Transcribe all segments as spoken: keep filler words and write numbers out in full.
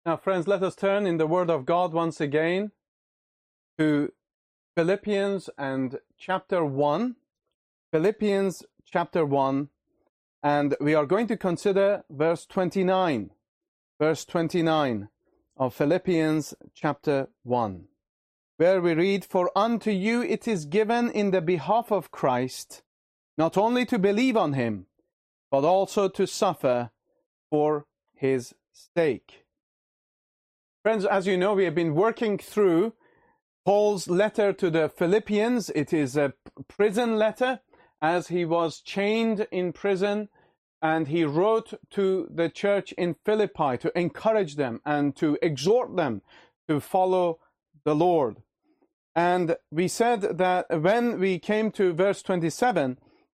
Now, friends, let us turn in the Word of God once again to Philippians and chapter one. Philippians chapter one, and we are going to consider verse twenty-nine. Verse twenty-nine of Philippians chapter one, where we read, "For unto you it is given in the behalf of Christ, not only to believe on him, but also to suffer for his sake." Friends, as you know, we have been working through Paul's letter to the Philippians. It is a prison letter, as he was chained in prison, and he wrote to the church in Philippi to encourage them and to exhort them to follow the Lord. And we said that when we came to verse twenty-seven,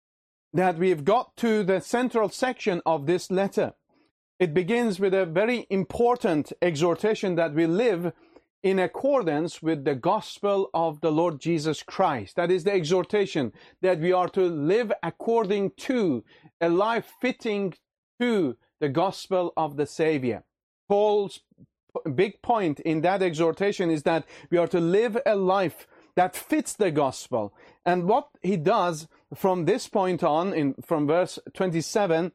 that we've got to the central section of this letter. It begins with a very important exhortation that we live in accordance with the gospel of the Lord Jesus Christ. That is the exhortation that we are to live according to a life fitting to the gospel of the Savior. Paul's big point in that exhortation is that we are to live a life that fits the gospel. And what he does from this point on, in from verse twenty-seven,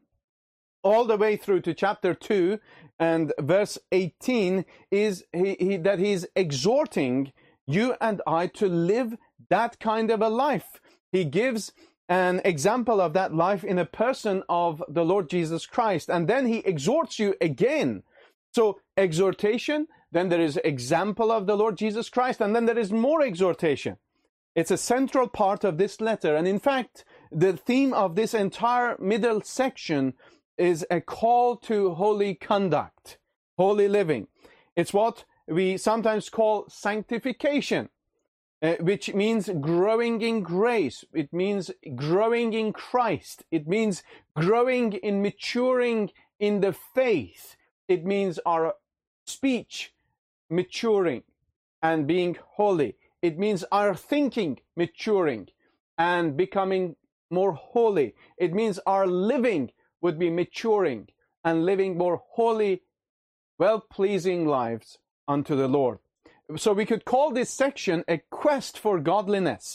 all the way through to chapter two and verse eighteen, is he, he, that he's exhorting you and I to live that kind of a life. He gives an example of that life in a person of the Lord Jesus Christ, and then he exhorts you again. So exhortation, then there is example of the Lord Jesus Christ, and then there is more exhortation. It's a central part of this letter, and in fact, the theme of this entire middle section is a call to holy conduct, holy living. It's what we sometimes call sanctification, uh, which means growing in grace. It means growing in Christ. It means growing in maturing in the faith. It means our speech maturing and being holy. It means our thinking maturing and becoming more holy. It means our living would be maturing and living more holy, well-pleasing lives unto the Lord. So we could call this section a quest for godliness.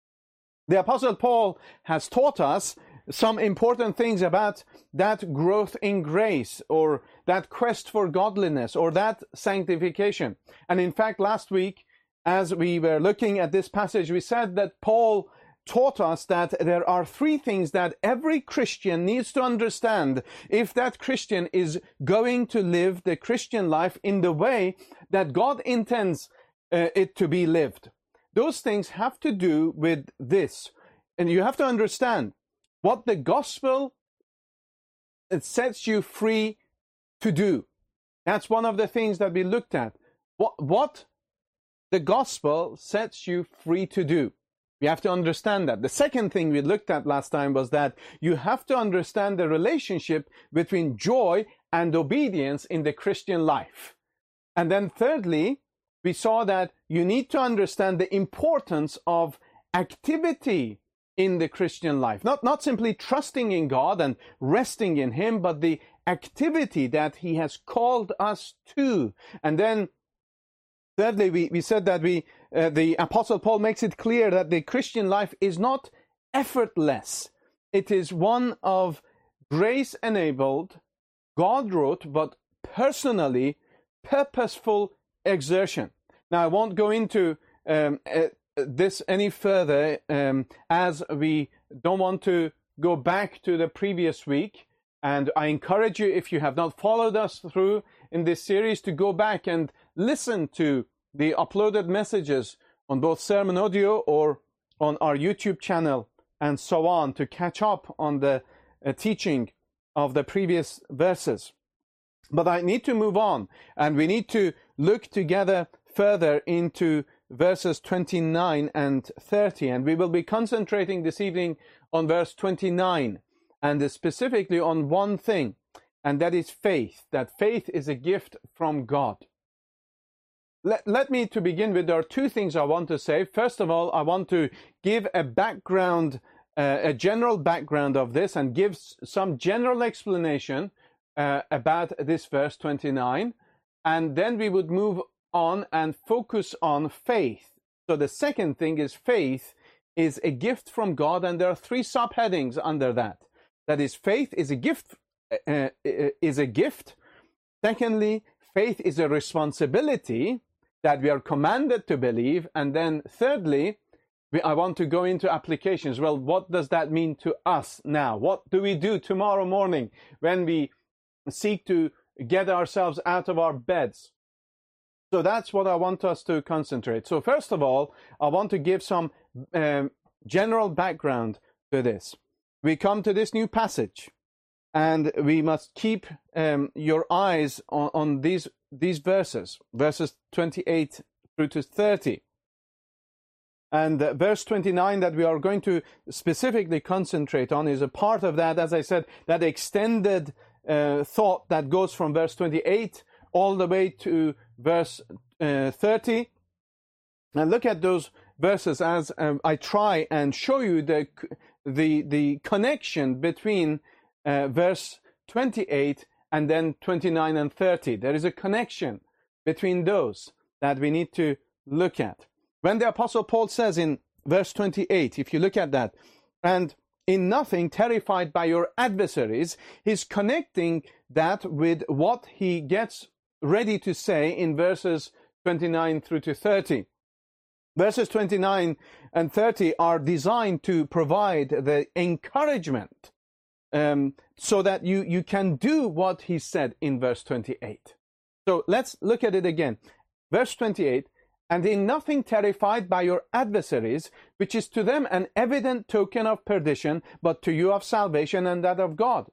The Apostle Paul has taught us some important things about that growth in grace, or that quest for godliness, or that sanctification. And in fact, last week, as we were looking at this passage, we said that Paul taught us that there are three things that every Christian needs to understand if that Christian is going to live the Christian life in the way that God intends uh, it to be lived. Those things have to do with this. And you have to understand what the gospel it sets you free to do. That's one of the things that we looked at. What, what the gospel sets you free to do. We have to understand that. The second thing we looked at last time was that you have to understand the relationship between joy and obedience in the Christian life. And then thirdly, we saw that you need to understand the importance of activity in the Christian life. Not, not simply trusting in God and resting in him, but the activity that he has called us to. And then thirdly, we, we said that we uh, the Apostle Paul makes it clear that the Christian life is not effortless. It is one of grace-enabled, God-wrote, but personally purposeful exertion. Now, I won't go into um, uh, this any further, um, as we don't want to go back to the previous week. And I encourage you, if you have not followed us through in this series, to go back and listen to the uploaded messages on both Sermon Audio or on our YouTube channel and so on, to catch up on the uh, teaching of the previous verses. But I need to move on, and we need to look together further into verses twenty-nine and thirty, and we will be concentrating this evening on verse twenty-nine, and specifically on one thing, and that is faith, that faith is a gift from God. Let, let me, to begin with, there are two things I want to say. First of all, I want to give a background, uh, a general background of this, and give some general explanation uh, about this verse twenty-nine. and then we would move on and focus on faith. So the second thing is faith is a gift from God, and there are three subheadings under that. That is, faith is a gift, uh, is a gift. Secondly, faith is a responsibility that we are commanded to believe. And then thirdly, we, I want to go into applications. Well, what does that mean to us now? What do we do tomorrow morning when we seek to get ourselves out of our beds? So that's what I want us to concentrate. So first of all, I want to give some um, general background to this. We come to this new passage, and we must keep um, your eyes on, on these these verses, verses twenty-eight through to thirty. And uh, verse twenty-nine that we are going to specifically concentrate on is a part of that, as I said, that extended uh, thought that goes from verse twenty-eight all the way to verse uh, thirty. And look at those verses as um, I try and show you the the the connection between uh, verse twenty-eight and then twenty-nine and thirty. There is a connection between those that we need to look at. When the Apostle Paul says in verse twenty-eight, if you look at that, and in nothing terrified by your adversaries, he's connecting that with what he gets ready to say in verses twenty-nine through to thirty. Verses twenty-nine and thirty are designed to provide the encouragement um, so that you, you can do what he said in verse twenty-eight. So let's look at it again. Verse twenty-eight, and in nothing terrified by your adversaries, which is to them an evident token of perdition, but to you of salvation and that of God.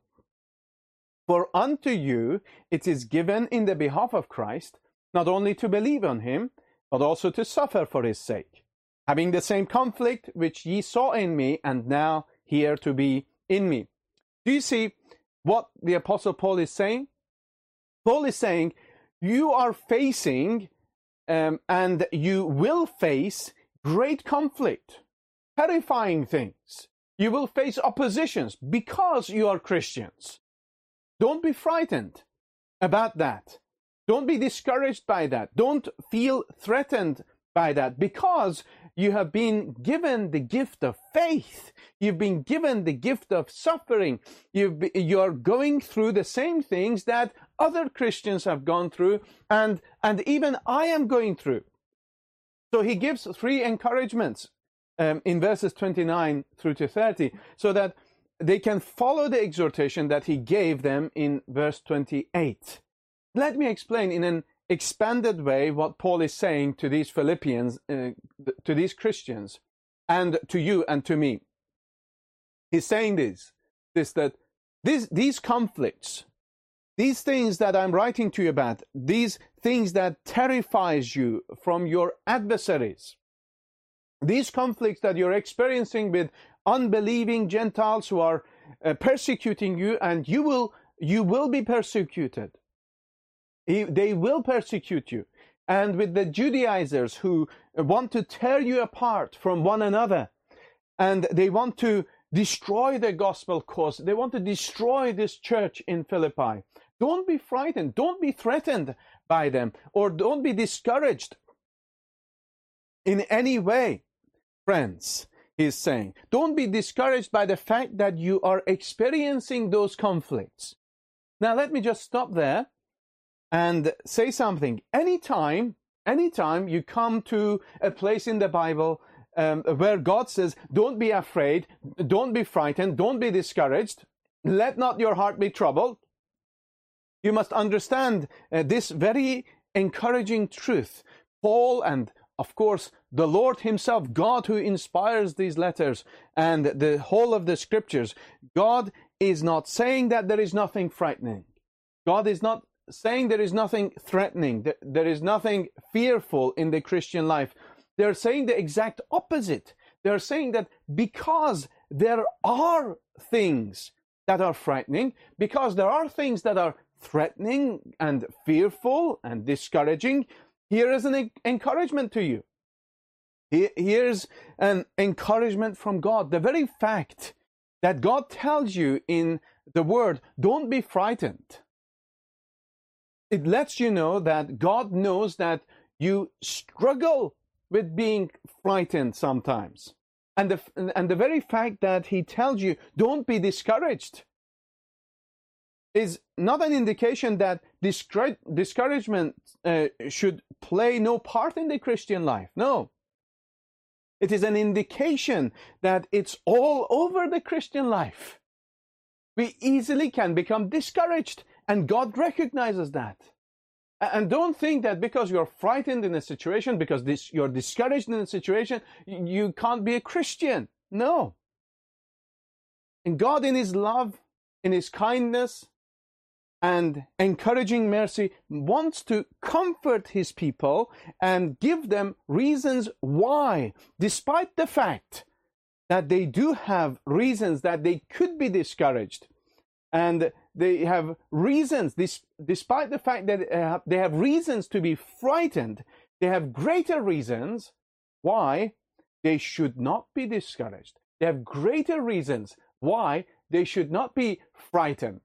For unto you it is given in the behalf of Christ, not only to believe on him, but also to suffer for his sake, having the same conflict which ye saw in me, and now here to be in me. Do you see what the Apostle Paul is saying? Paul is saying, you are facing um, and you will face great conflict, terrifying things. You will face oppositions because you are Christians. Don't be frightened about that. Don't be discouraged by that. Don't feel threatened by that, because you have been given the gift of faith. You've been given the gift of suffering. You've be, you're going through the same things that other Christians have gone through, and, and even I am going through. So he gives three encouragements um, in verses twenty-nine through to thirty, so that they can follow the exhortation that he gave them in verse twenty-eight. Let me explain in an expanded way what Paul is saying to these Philippians, uh, to these Christians, and to you and to me. He's saying this, this that these, these conflicts, these things that I'm writing to you about, these things that terrifies you from your adversaries, these conflicts that you're experiencing with unbelieving Gentiles who are uh, persecuting you, and you will, you will be persecuted. They will persecute you. And with the Judaizers who want to tear you apart from one another, and they want to destroy the gospel cause, they want to destroy this church in Philippi. Don't be frightened. Don't be threatened by them, or don't be discouraged in any way, friends, he's saying. Don't be discouraged by the fact that you are experiencing those conflicts. Now, let me just stop there and say something. Anytime, anytime you come to a place in the Bible um, where God says, don't be afraid, don't be frightened, don't be discouraged, let not your heart be troubled, you must understand uh, this very encouraging truth. Paul, and of course the Lord himself, God who inspires these letters and the whole of the scriptures, God is not saying that there is nothing frightening. God is not saying there is nothing threatening, that there is nothing fearful in the Christian life. They're saying the exact opposite. They're saying that because there are things that are frightening, because there are things that are threatening and fearful and discouraging, here is an encouragement to you. Here's an encouragement from God. The very fact that God tells you in the Word, don't be frightened. It lets you know that God knows that you struggle with being frightened sometimes. And the, and the very fact that he tells you, don't be discouraged, is not an indication that discour- discouragement uh, should play no part in the Christian life. No. It is an indication that it's all over the Christian life. We easily can become discouraged, and God recognizes that. And don't think that because you're frightened in a situation, because this, you're discouraged in a situation, you can't be a Christian. No. And God, in his love, in his kindness, and encouraging mercy, wants to comfort his people and give them reasons why, despite the fact that they do have reasons that they could be discouraged, and they have reasons, this, despite the fact that uh, they have reasons to be frightened, they have greater reasons why they should not be discouraged. They have greater reasons why they should not be frightened.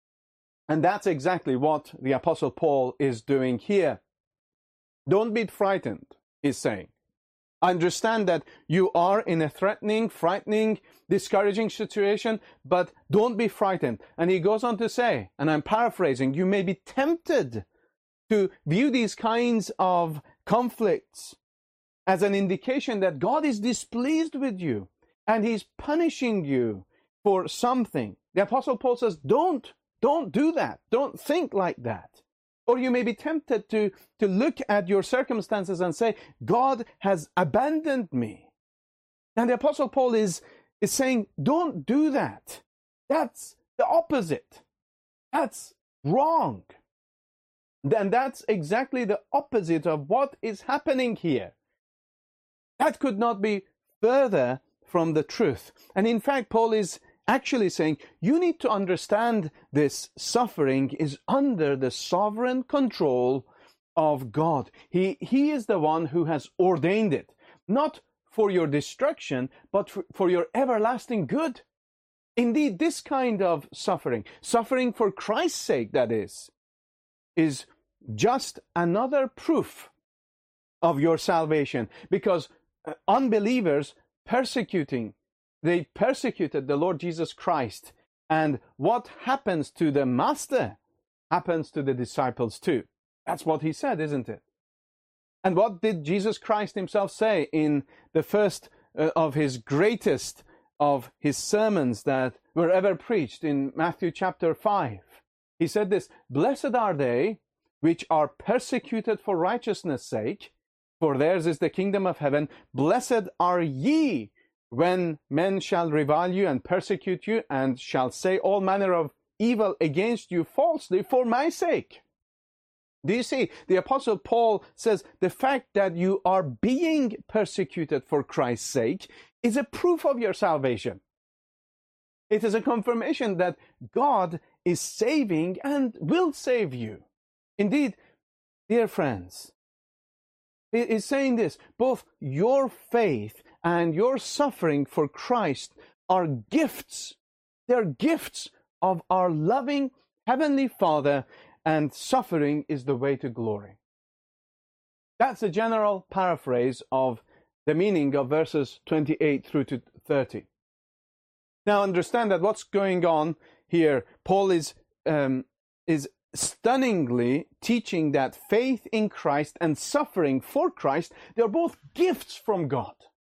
And that's exactly what the Apostle Paul is doing here. Don't be frightened, he's saying. I understand that you are in a threatening, frightening, discouraging situation, but don't be frightened. And he goes on to say, and I'm paraphrasing, you may be tempted to view these kinds of conflicts as an indication that God is displeased with you and he's punishing you for something. The Apostle Paul says, don't, don't do that. Don't think like that. Or you may be tempted to, to look at your circumstances and say, God has abandoned me. And the Apostle Paul is, is saying, don't do that. That's the opposite. That's wrong. And that's exactly the opposite of what is happening here. That could not be further from the truth. And in fact, Paul is actually saying, you need to understand this suffering is under the sovereign control of God. He, he is the one who has ordained it, not for your destruction, but for, for your everlasting good. Indeed, this kind of suffering, suffering for Christ's sake, that is, is just another proof of your salvation, because unbelievers persecuting They persecuted the Lord Jesus Christ. And what happens to the master happens to the disciples too. That's what he said, isn't it? And what did Jesus Christ himself say in the first uh, of his greatest of his sermons that were ever preached in Matthew chapter five? He said this, blessed are they which are persecuted for righteousness' sake, for theirs is the kingdom of heaven. Blessed are ye when men shall revile you and persecute you, and shall say all manner of evil against you falsely for my sake. Do you see? The Apostle Paul says the fact that you are being persecuted for Christ's sake is a proof of your salvation. It is a confirmation that God is saving and will save you. Indeed, dear friends, he is saying this, both your faith and your suffering for Christ are gifts. They're gifts of our loving Heavenly Father, and suffering is the way to glory. That's a general paraphrase of the meaning of verses twenty-eight through to thirty. Now understand that what's going on here, Paul is, um, is stunningly teaching that faith in Christ and suffering for Christ, they're both gifts from God.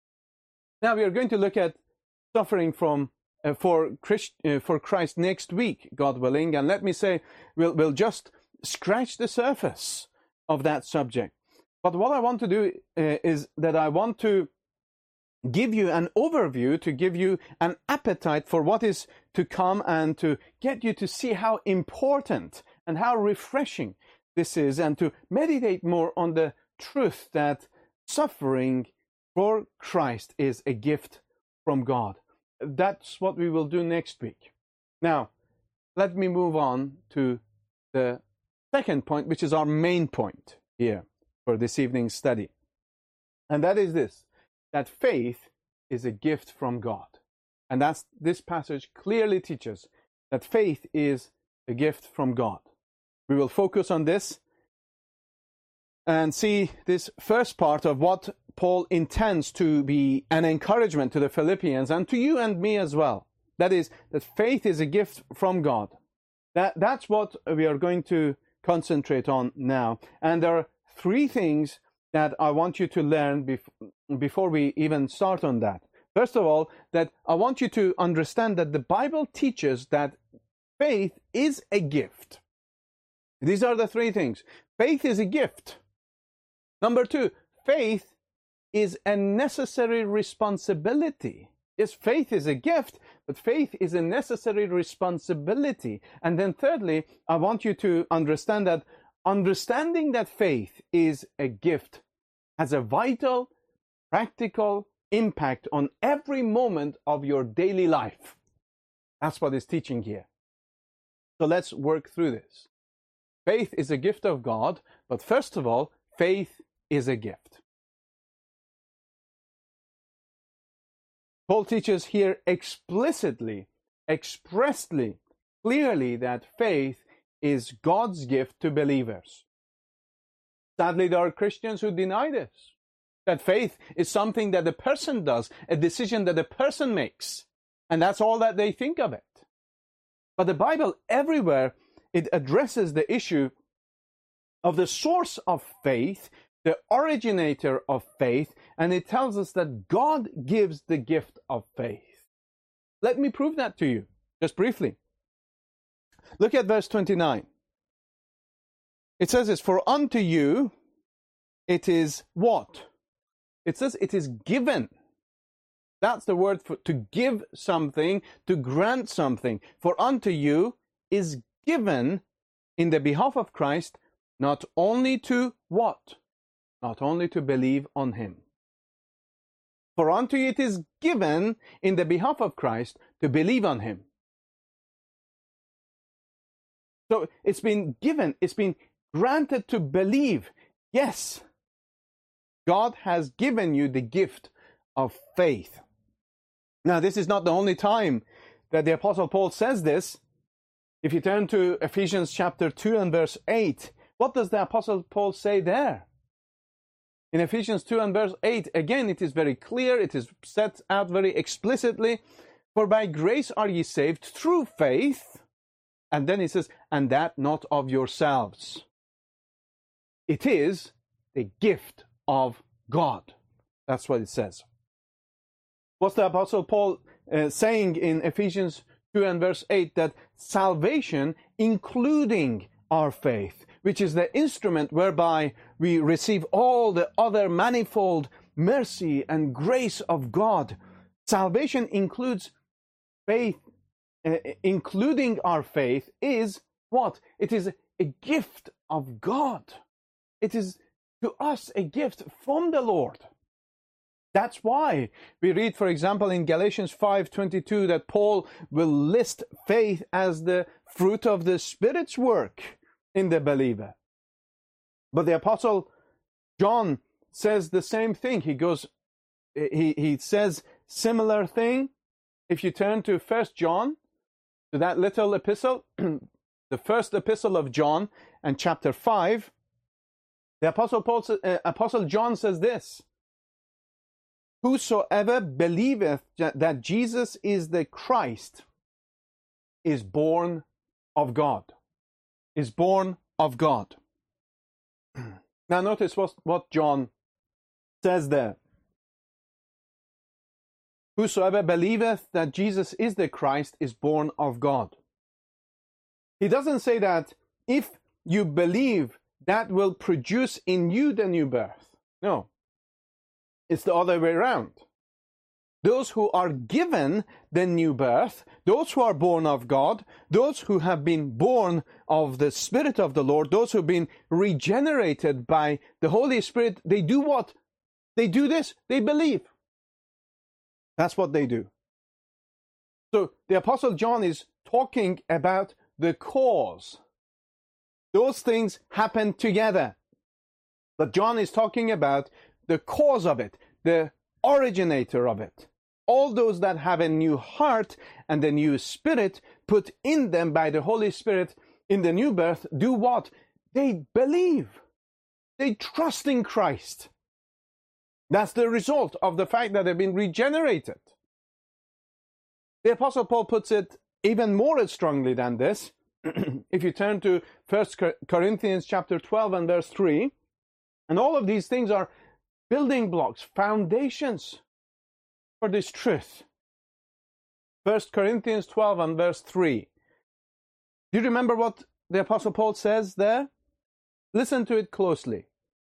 Now we are going to look at suffering from uh, for Christ, uh, for Christ next week, God willing. And let me say, we'll we'll just scratch the surface of that subject. But what I want to do uh, is that I want to give you an overview, to give you an appetite for what is to come, and to get you to see how important and how refreshing this is, and to meditate more on the truth that suffering for Christ is a gift from God. That's what we will do next week. Now, let me move on to the second point, which is our main point here for this evening's study. And that is this, that faith is a gift from God. And that's, this passage clearly teaches that faith is a gift from God. We will focus on this and see this first part of what Paul intends to be an encouragement to the Philippians and to you and me as well. That is, that faith is a gift from God. That, that's what we are going to concentrate on now. And there are three things that I want you to learn bef- before we even start on that. First of all, that I want you to understand that the Bible teaches that faith is a gift. These are the three things. Faith is a gift. Number two, faith is a necessary responsibility. Yes, faith is a gift, but faith is a necessary responsibility. And then thirdly, I want you to understand that understanding that faith is a gift has a vital, practical impact on every moment of your daily life. That's what it's teaching here. So let's work through this. Faith is a gift of God, but first of all, faith is a gift. Paul teaches here explicitly, expressly, clearly that faith is God's gift to believers. Sadly, there are Christians who deny this, that faith is something that a person does, a decision that a person makes, and that's all that they think of it. But the Bible, everywhere, it addresses the issue of the source of faith, the originator of faith, and it tells us that God gives the gift of faith. Let me prove that to you, just briefly. Look at verse twenty-nine. It says this, for unto you it is what? It says it is given. That's the word for to give something, to grant something. For unto you is given in the behalf of Christ, not only to what? Not only to believe on him. For unto you it is given in the behalf of Christ to believe on him. So it's been given, it's been granted to believe. Yes, God has given you the gift of faith. Now, this is not the only time that the Apostle Paul says this. If you turn to Ephesians chapter two and verse eight, what does the Apostle Paul say there? In Ephesians two and verse eight, again, it is very clear, it is set out very explicitly, for by grace are ye saved through faith. And then he says, and that not of yourselves. It is the gift of God. That's what it says. What's the Apostle Paul uh, saying in Ephesians two and verse eight? That salvation, including our faith, which is the instrument whereby we receive all the other manifold mercy and grace of God. Salvation includes faith, uh, including our faith, is what? It is a gift of God. It is to us a gift from the Lord. That's why we read, for example, in Galatians five twenty-two, that Paul will list faith as the fruit of the Spirit's work in the believer. But the Apostle John says the same thing. He goes, he, he says similar thing. If you turn to First John, to that little epistle, the first epistle of John, and chapter five, the Apostle Paul, uh, Apostle John says this: whosoever believeth that Jesus is the Christ is born of God. Is born of God. Now notice what, what John says there. Whosoever believeth that Jesus is the Christ is born of God. He doesn't say that if you believe, that will produce in you the new birth. No. It's the other way around. Those who are given the new birth, those who are born of God, those who have been born of the Spirit of the Lord, those who have been regenerated by the Holy Spirit, they do what? They do this, they believe. That's what they do. So the Apostle John is talking about the cause. Those things happen together. But John is talking about the cause of it, the originator of it. All those that have a new heart and a new spirit put in them by the Holy Spirit, in the new birth do what? They believe. They trust in Christ. That's the result of the fact that they've been regenerated. The Apostle Paul puts it even more strongly than this. If you turn to First Corinthians chapter twelve and verse three, and all of these things are building blocks, foundations for this truth. First Corinthians twelve and verse three. Do you remember what the Apostle Paul says there? Listen to it closely.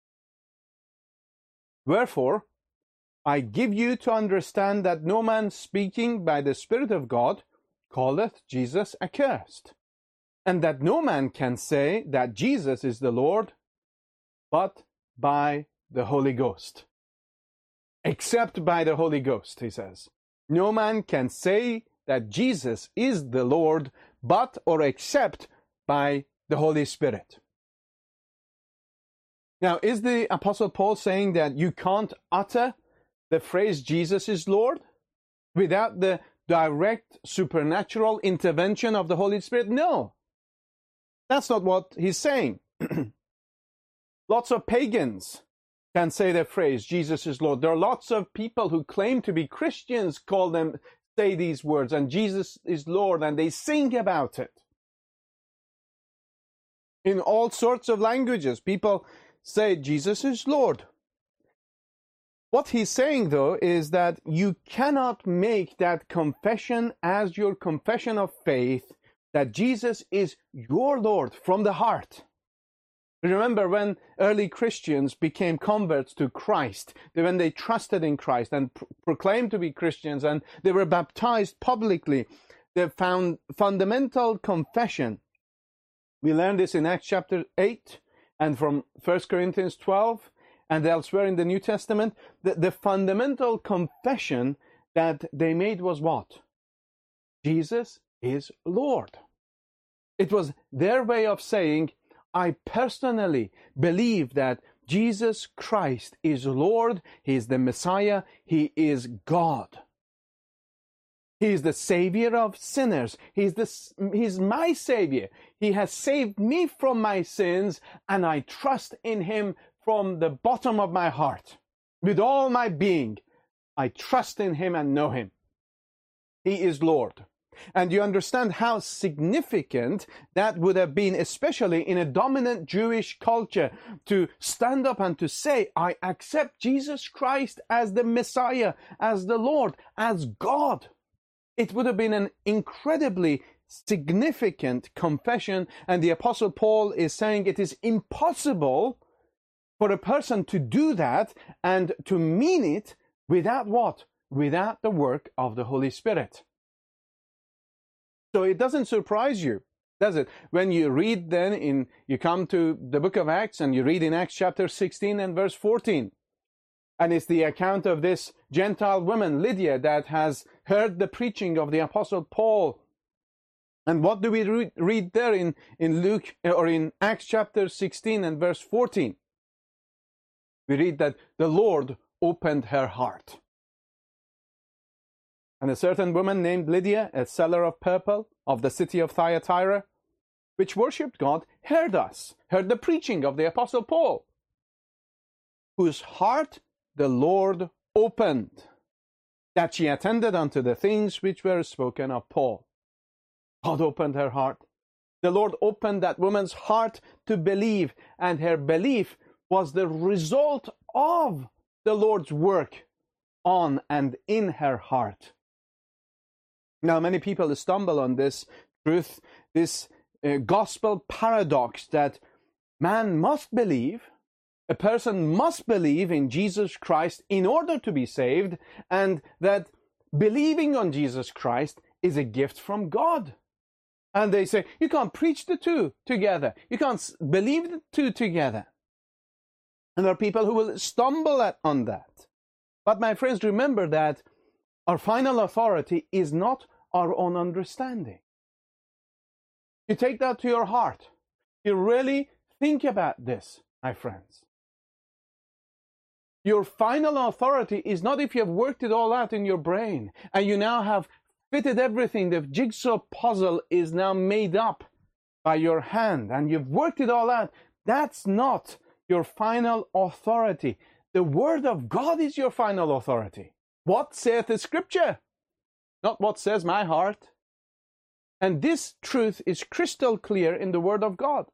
Wherefore, I give you to understand that no man speaking by the Spirit of God calleth Jesus accursed, and that no man can say that Jesus is the Lord, but by the Holy Ghost. Except by the Holy Ghost, he says. No man can say that Jesus is the Lord, but or except by the Holy Spirit. Now, is the Apostle Paul saying that you can't utter the phrase Jesus is Lord without the direct supernatural intervention of the Holy Spirit? No. That's not what he's saying. Lots of pagans can say the phrase Jesus is Lord. There are lots of people who claim to be Christians call them say these words, and Jesus is Lord, and they sing about it. In all sorts of languages, people say Jesus is Lord. What he's saying, though, is that you cannot make that confession as your confession of faith, that Jesus is your Lord from the heart. Remember when early Christians became converts to Christ, when they trusted in Christ and pr- proclaimed to be Christians, and they were baptized publicly, they found fundamental confession. We learned this in Acts chapter eight and from First Corinthians twelve and elsewhere in the New Testament. The, the fundamental confession that they made was what? Jesus is Lord. It was their way of saying, I personally believe that Jesus Christ is Lord, He is the Messiah, He is God. He is the Savior of sinners. He's the, He's my Savior. He has saved me from my sins, and I trust in Him from the bottom of my heart. With all my being, I trust in Him and know Him. He is Lord. And you understand how significant that would have been, especially in a dominant Jewish culture, to stand up and to say, I accept Jesus Christ as the Messiah, as the Lord, as God. It would have been an incredibly significant confession, and the Apostle Paul is saying it is impossible for a person to do that and to mean it without what? Without the work of the Holy Spirit. So it doesn't surprise you, does it? When you read then in, you come to the book of Acts and you read in Acts chapter sixteen and verse fourteen. And it's the account of this Gentile woman, Lydia, that has heard the preaching of the Apostle Paul. And what do we re- read there in, in Luke, or in Acts chapter sixteen and verse fourteen? We read that the Lord opened her heart. And a certain woman named Lydia, a seller of purple of the city of Thyatira, which worshipped God, heard us, heard the preaching of the Apostle Paul, whose heart the Lord opened, that she attended unto the things which were spoken of Paul. God opened her heart. The Lord opened that woman's heart to believe, and her belief was the result of the Lord's work on and in her heart. Now, many people stumble on this truth, this uh, gospel paradox that man must believe, a person must believe in Jesus Christ in order to be saved, and that believing on Jesus Christ is a gift from God. And they say, you can't preach the two together. You can't believe the two together. And there are people who will stumble at, on that. But my friends, remember that our final authority is not our own understanding. You take that to your heart. You really think about this, my friends. Your final authority is not if you have worked it all out in your brain and you now have fitted everything, the jigsaw puzzle is now made up by your hand and you've worked it all out, that's not your final authority. The Word of God is your final authority. What saith the Scripture? Not what says my heart. And this truth is crystal clear in the Word of God.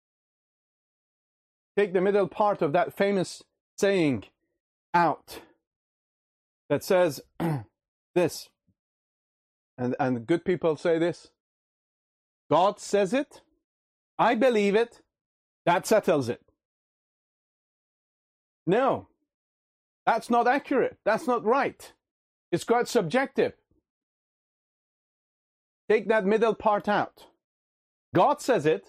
Take the middle part of that famous saying out that says this, and, and good people say this: God says it, I believe it, that settles it. No, that's not accurate. That's not right. It's quite subjective. Take that middle part out. God says it.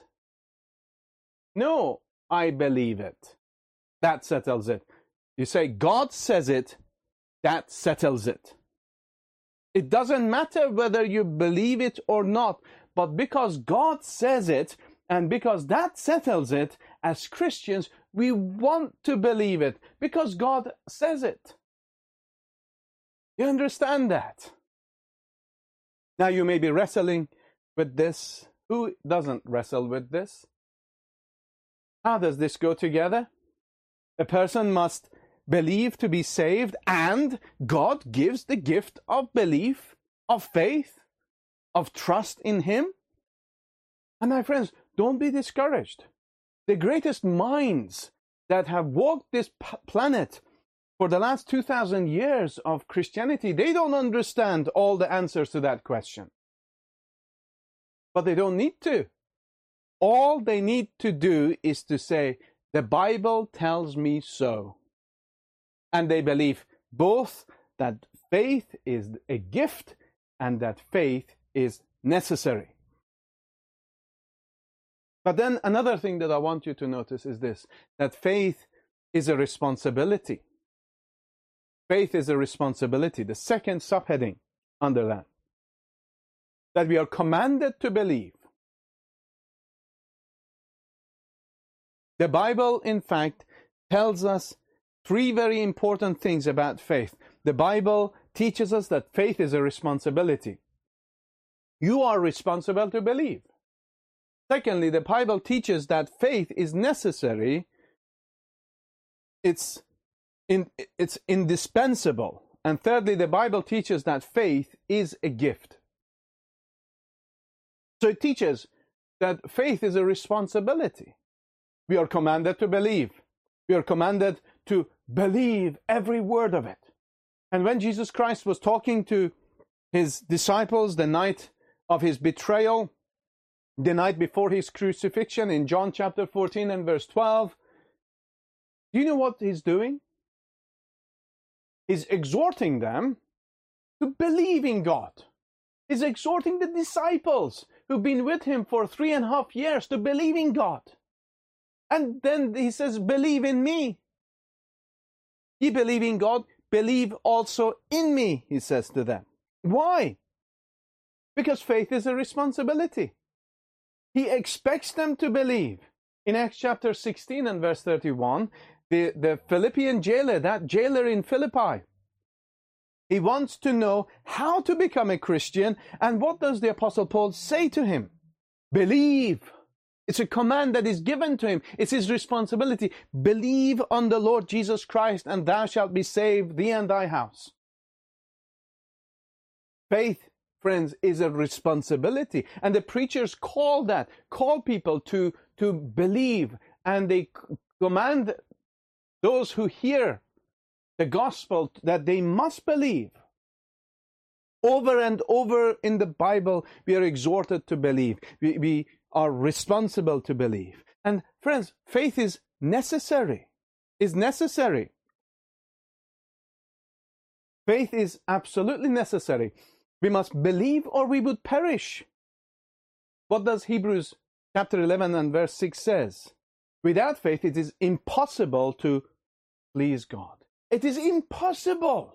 No, I believe it. That settles it. You say God says it, that settles it. It doesn't matter whether you believe it or not, but because God says it, and because that settles it, as Christians, we want to believe it, because God says it. You understand that? Now you may be wrestling with this. Who doesn't wrestle with this? How does this go together? A person must believe to be saved, and God gives the gift of belief, of faith, of trust in Him. And my friends, don't be discouraged. The greatest minds that have walked this p- planet for the last two thousand years of Christianity, they don't understand all the answers to that question. But they don't need to. All they need to do is to say, the Bible tells me so. And they believe both that faith is a gift and that faith is necessary. But then another thing that I want you to notice is this, that faith is a responsibility. Faith is a responsibility. The second subheading under that. That we are commanded to believe. The Bible, in fact, tells us three very important things about faith. The Bible teaches us that faith is a responsibility. You are responsible to believe. Secondly, the Bible teaches that faith is necessary. It's, in, it's indispensable. And thirdly, the Bible teaches that faith is a gift. So it teaches that faith is a responsibility. We are commanded to believe. We are commanded to believe every word of it. And when Jesus Christ was talking to his disciples the night of his betrayal, the night before his crucifixion, in John chapter fourteen and verse twelve, do you know what he's doing? He's exhorting them to believe in God. He's exhorting the disciples who've been with him for three and a half years to believe in God. And then he says, believe in me. Ye believe in God, believe also in me, he says to them. Why? Because faith is a responsibility. He expects them to believe. In Acts chapter sixteen and verse thirty-one, the, the Philippian jailer, that jailer in Philippi, he wants to know how to become a Christian. And what does the Apostle Paul say to him? Believe. It's a command that is given to him. It's his responsibility. Believe on the Lord Jesus Christ, and thou shalt be saved, thee and thy house. Faith, friends, is a responsibility. And the preachers call that, call people to, to believe. And they command those who hear the gospel that they must believe. Over and over in the Bible, we are exhorted to believe. We, we are responsible to believe. And friends, faith is necessary. Is necessary. Faith is absolutely necessary. We must believe or we would perish. What does Hebrews chapter eleven and verse six says? Without faith, it is impossible to please God. It is impossible.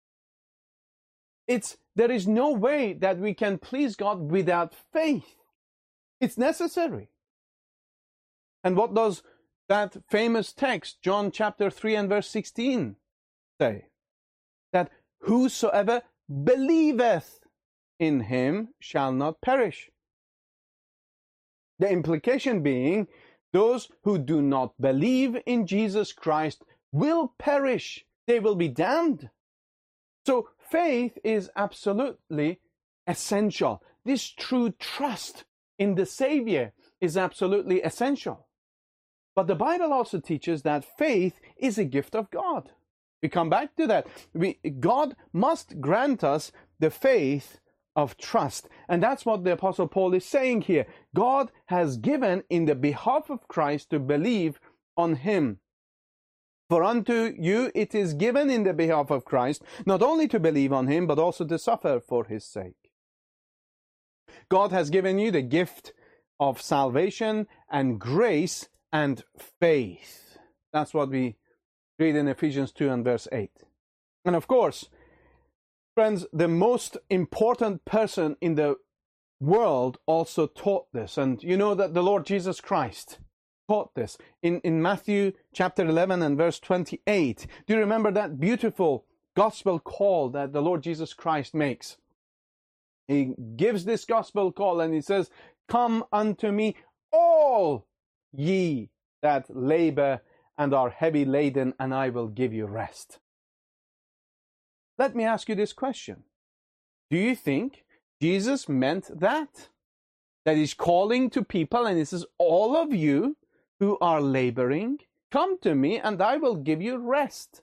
It's, there is no way that we can please God without faith. It's necessary. And what does that famous text, John chapter three and verse sixteen, say? That whosoever believeth in him shall not perish. The implication being, those who do not believe in Jesus Christ will perish. They will be damned. So faith is absolutely essential. This true trust in the Savior is absolutely essential. But the Bible also teaches that faith is a gift of God. We come back to that. We, God must grant us the faith of trust. And that's what the Apostle Paul is saying here. God has given in the behalf of Christ to believe on him. For unto you it is given in the behalf of Christ, not only to believe on him, but also to suffer for his sake. God has given you the gift of salvation and grace and faith. That's what we read in Ephesians two and verse eight. And of course, friends, the most important person in the world also taught this. And you know that the Lord Jesus Christ taught this in, in Matthew chapter eleven and verse twenty-eight. Do you remember that beautiful gospel call that the Lord Jesus Christ makes? He gives this gospel call and he says, "Come unto me, all ye that labor and are heavy laden, and I will give you rest." Let me ask you this question. Do you think Jesus meant that? That he's calling to people and he says, all of you who are laboring, come to me and I will give you rest.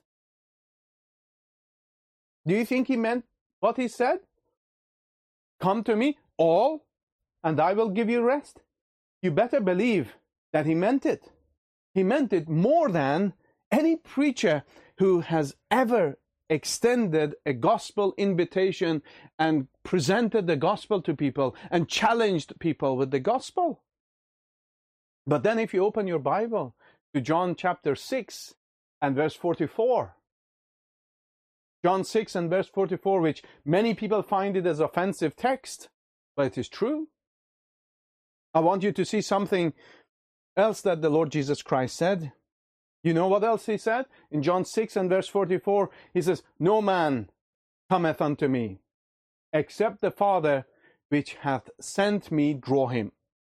Do you think he meant what he said? Come to me, all, and I will give you rest. You better believe that he meant it. He meant it more than any preacher who has ever extended a gospel invitation and presented the gospel to people and challenged people with the gospel. But then if you open your Bible to John chapter six and verse forty-four, John six and verse forty-four, which many people find it as offensive text, but it is true. I want you to see something else that the Lord Jesus Christ said. You know what else he said? In John six and verse forty-four, he says, "No man cometh unto me, except the Father which hath sent me draw him."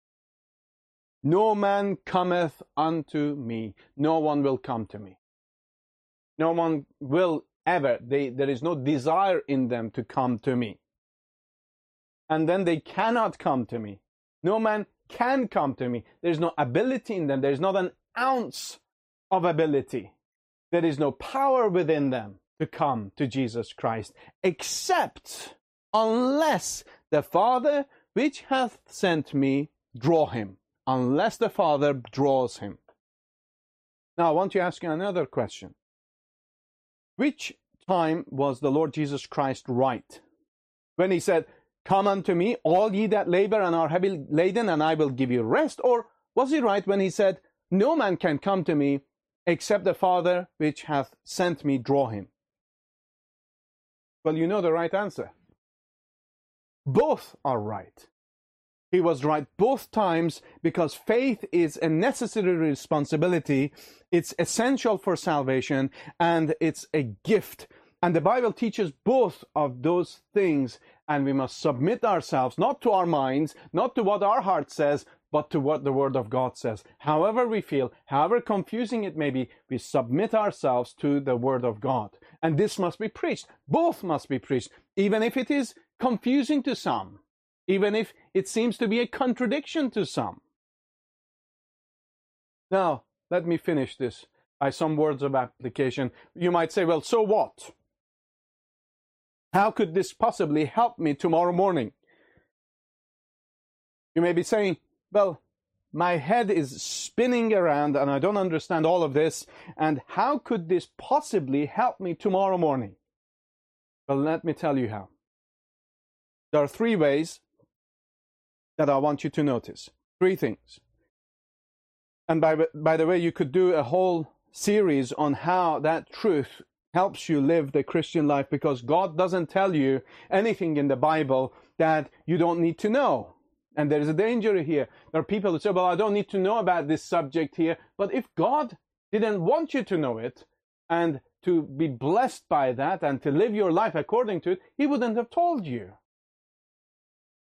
No man cometh unto me. No one will come to me. No one will ever. They, there is no desire in them to come to me. And then they cannot come to me. No man can come to me. There's no ability in them. There's not an ounce of ability. There is no power within them to come to Jesus Christ, except unless the Father which hath sent me draw him. Unless the Father draws him. Now I want to ask you another question. Which time was the Lord Jesus Christ right? When he said, "Come unto me, all ye that labor and are heavy laden, and I will give you rest"? Or was he right when he said, "No man can come to me except the Father which hath sent me draw him"? Well, you know the right answer. Both are right. He was right both times because faith is a necessary responsibility. It's essential for salvation and it's a gift. And the Bible teaches both of those things, and we must submit ourselves not to our minds, not to what our heart says, but to what the Word of God says. However we feel, however confusing it may be, we submit ourselves to the Word of God. And this must be preached. Both must be preached, even if it is confusing to some. Even if it seems to be a contradiction to some. Now, let me finish this by some words of application. You might say, well, so what? How could this possibly help me tomorrow morning? You may be saying, well, my head is spinning around and I don't understand all of this, and how could this possibly help me tomorrow morning? Well, let me tell you how. There are three ways that I want you to notice. Three things. And by, by the way, you could do a whole series on how that truth helps you live the Christian life, because God doesn't tell you anything in the Bible that you don't need to know. And there is a danger here. There are people who say, well, I don't need to know about this subject here. But if God didn't want you to know it and to be blessed by that and to live your life according to it, he wouldn't have told you.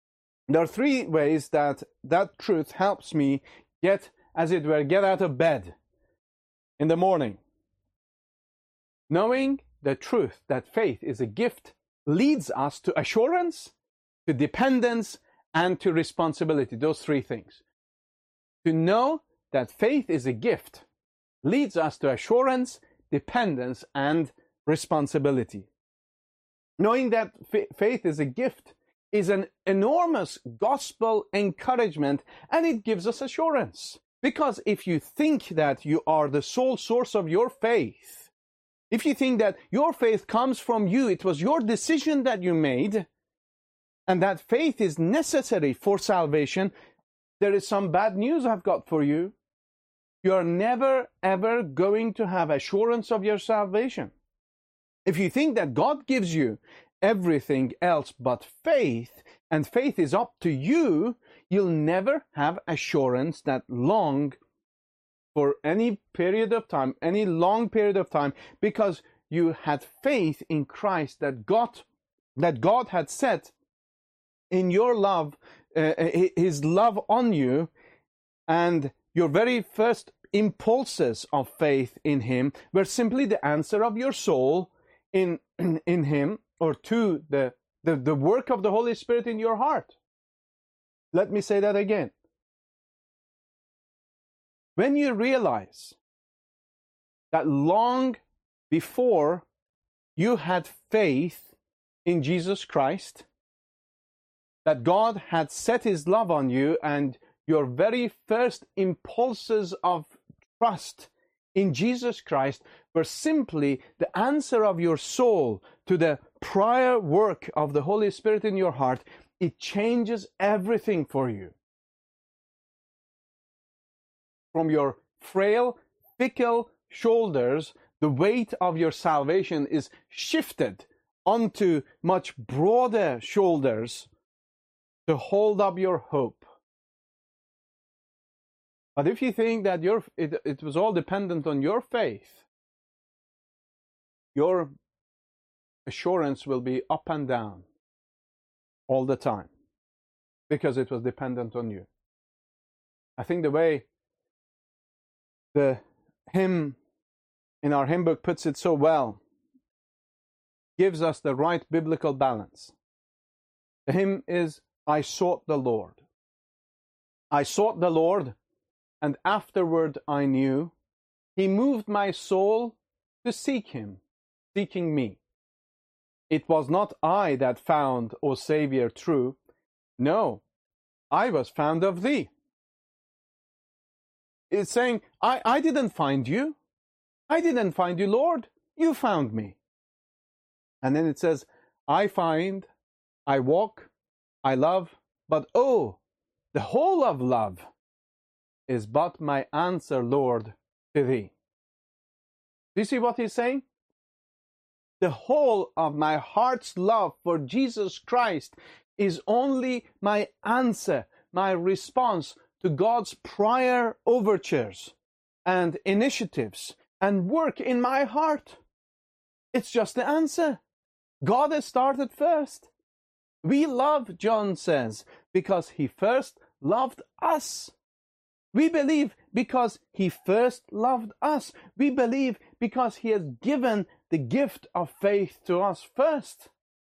There are three ways that that truth helps me get, as it were, get out of bed in the morning. Knowing the truth that faith is a gift leads us to assurance, to dependence, and to responsibility. Those three things. To know that faith is a gift leads us to assurance, dependence, and responsibility. Knowing that f- faith is a gift is an enormous gospel encouragement, and it gives us assurance. Because if you think that you are the sole source of your faith, if you think that your faith comes from you, it was your decision that you made, and that faith is necessary for salvation, there is some bad news I've got for you. You're never, ever going to have assurance of your salvation. If you think that God gives you everything else but faith, and faith is up to you, you'll never have assurance that long for any period of time, any long period of time, because you had faith in Christ that God, that God had set in your love, uh, his love on you, and your very first impulses of faith in him were simply the answer of your soul in, in him, or to the, the, the work of the Holy Spirit in your heart. Let me say that again. When you realize that long before you had faith in Jesus Christ, that God had set his love on you, and your very first impulses of trust in Jesus Christ were simply the answer of your soul to the prior work of the Holy Spirit in your heart, it changes everything for you. From your frail, fickle shoulders, the weight of your salvation is shifted onto much broader shoulders to hold up your hope. But if you think that your, it, it was all dependent on your faith, your assurance will be up and down all the time, because it was dependent on you. I think the way the hymn in our hymn book puts it so well gives us the right biblical balance. The hymn is, I sought the Lord. I sought the Lord, and afterward I knew he moved my soul to seek him, seeking me. It was not I that found, O Savior, true. No, I was found of thee. It's saying, I, I didn't find you. I didn't find you, Lord. You found me. And then it says, I find, I walk, I love, but oh, the whole of love is but my answer, Lord, to thee. Do you see what he's saying? The whole of my heart's love for Jesus Christ is only my answer, my response to God's prior overtures and initiatives and work in my heart. It's just the answer. God has started first. We love, John says, because he first loved us. We believe because he first loved us. We believe because he has given the gift of faith to us first.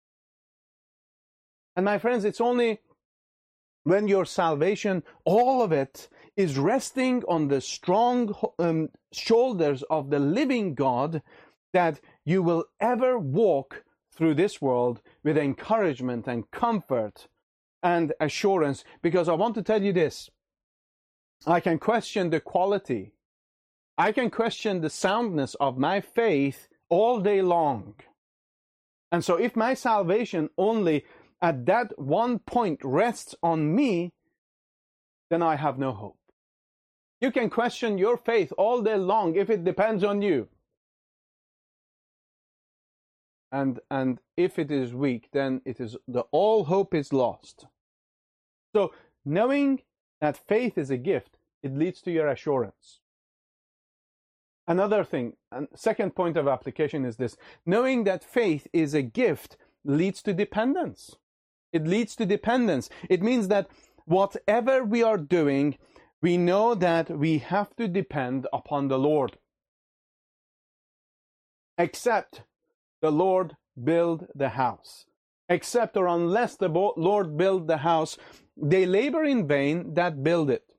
And my friends, it's only when your salvation, all of it, is resting on the strong um, shoulders of the living God, that you will ever walk through this world with encouragement and comfort and assurance. Because I want to tell you this, I can question the quality, I can question the soundness of my faith all day long. And so if my salvation only at that one point rests on me, then I have no hope. You can question your faith all day long if it depends on you. And, and if it is weak, then it is the all hope is lost. So knowing that faith is a gift, it leads to your assurance. Another thing, and second point of application is this: knowing that faith is a gift leads to dependence. It leads to dependence. It means that whatever we are doing, we know that we have to depend upon the Lord. Except the Lord build the house. Except or unless the Lord build the house, they labor in vain that build it.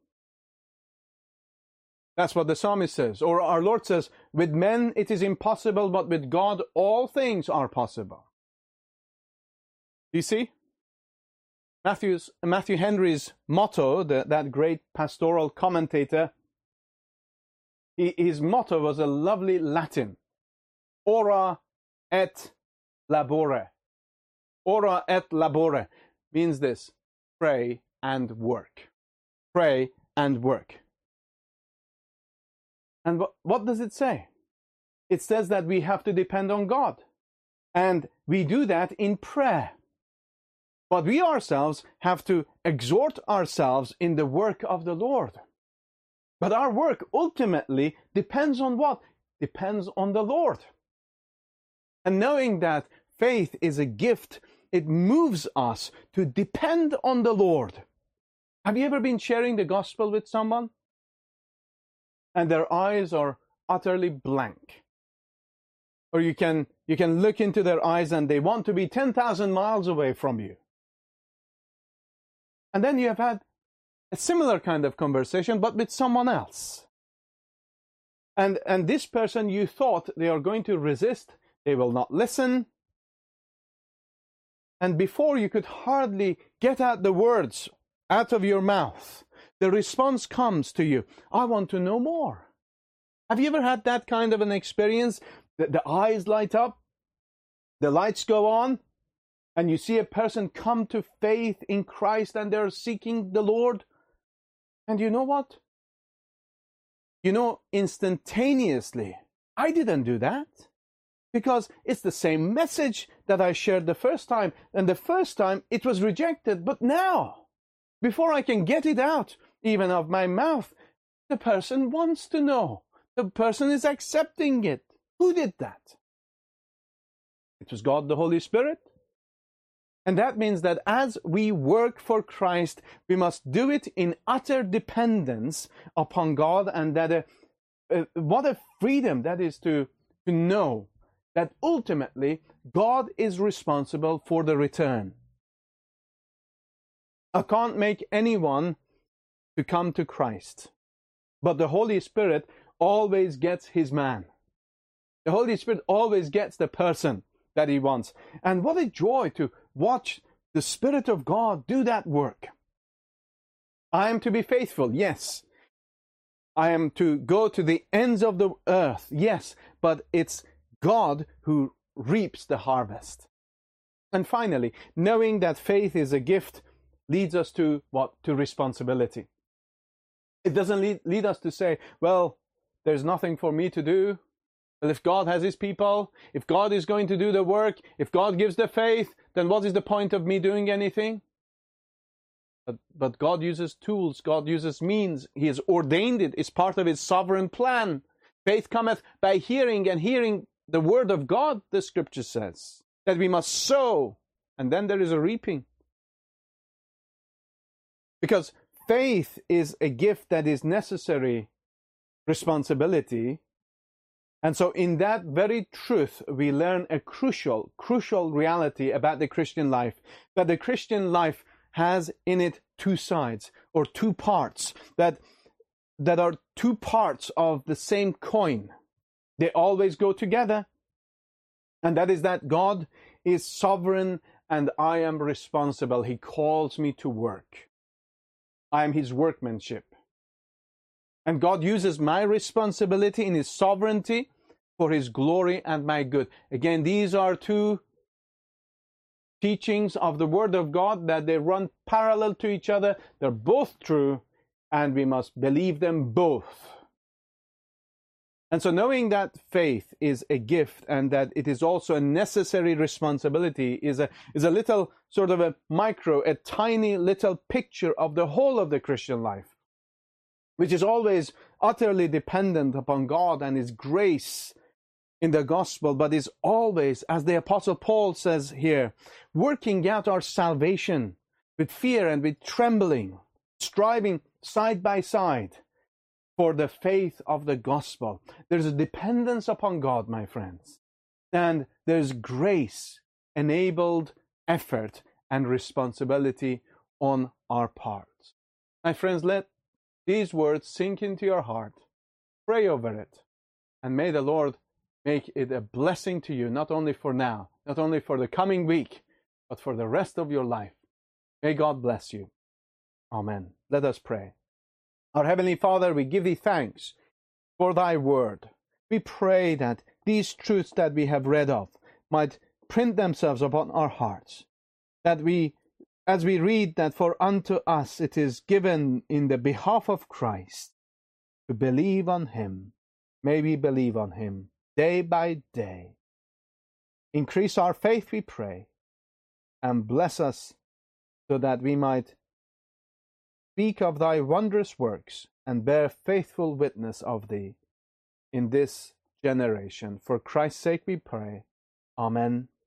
That's what the psalmist says. Or our Lord says, with men it is impossible, but with God all things are possible. You see? Matthew's, Matthew Henry's motto, the, that great pastoral commentator, he, his motto was a lovely Latin. Ora et labore. Ora et labore means this: pray and work. Pray and work. And what, what does it say? It says that we have to depend on God. And we do that in prayer. But we ourselves have to exhort ourselves in the work of the Lord. But our work ultimately depends on what? Depends on the Lord. And knowing that faith is a gift, it moves us to depend on the Lord. Have you ever been sharing the gospel with someone and their eyes are utterly blank? Or you can, you can look into their eyes and they want to be ten thousand miles away from you. And then you have had a similar kind of conversation, but with someone else. And, and this person, you thought they are going to resist, they will not listen. And before you could hardly get out the words out of your mouth, the response comes to you, I want to know more. Have you ever had that kind of an experience? The, the eyes light up, the lights go on, and you see a person come to faith in Christ and they're seeking the Lord. And you know what? You know, instantaneously, I didn't do that. Because it's the same message that I shared the first time. And the first time it was rejected. But now, before I can get it out, even of my mouth, the person wants to know. The person is accepting it. Who did that? It was God the Holy Spirit. And that means that as we work for Christ, we must do it in utter dependence upon God. And that uh, uh, what a freedom that is to, to know that ultimately God is responsible for the return. I can't make anyone to come to Christ, but the Holy Spirit always gets his man. The Holy Spirit always gets the person that he wants. And what a joy to watch the Spirit of God do that work. I am to be faithful, yes. I am to go to the ends of the earth, yes, but it's God who reaps the harvest. And finally, knowing that faith is a gift leads us to what? To responsibility. It doesn't lead, lead us to say, well, there's nothing for me to do. Well, if God has his people, if God is going to do the work, if God gives the faith, then what is the point of me doing anything? But, but God uses tools, God uses means. He has ordained it. It's part of his sovereign plan. Faith cometh by hearing, and hearing the word of God, the scripture says, that we must sow, and then there is a reaping. Because faith is a gift that is necessary responsibility. And so in that very truth, we learn a crucial, crucial reality about the Christian life, that the Christian life has in it two sides, or two parts, that, that are two parts of the same coin. They always go together. And that is that God is sovereign and I am responsible. He calls me to work. I am his workmanship. And God uses my responsibility in his sovereignty for his glory and my good. Again, these are two teachings of the Word of God that they run parallel to each other. They're both true, and we must believe them both. And so knowing that faith is a gift and that it is also a necessary responsibility is a, is a little sort of a micro, a tiny little picture of the whole of the Christian life, which is always utterly dependent upon God and his grace in the gospel, but is always, as the Apostle Paul says here, working out our salvation with fear and with trembling, striving side by side for the faith of the gospel. There's a dependence upon God, my friends, and there's grace enabled effort and responsibility on our part. My friends, let these words sink into your heart. Pray over it, and may the Lord make it a blessing to you, not only for now, not only for the coming week, but for the rest of your life. May God bless you. Amen. Let us pray. Our Heavenly Father, we give thee thanks for thy word. We pray that these truths that we have read of might print themselves upon our hearts, that we, as we read that for unto us it is given in the behalf of Christ to believe on him, may we believe on him day by day. Increase our faith, we pray, and bless us so that we might speak of thy wondrous works and bear faithful witness of thee in this generation. For Christ's sake we pray. Amen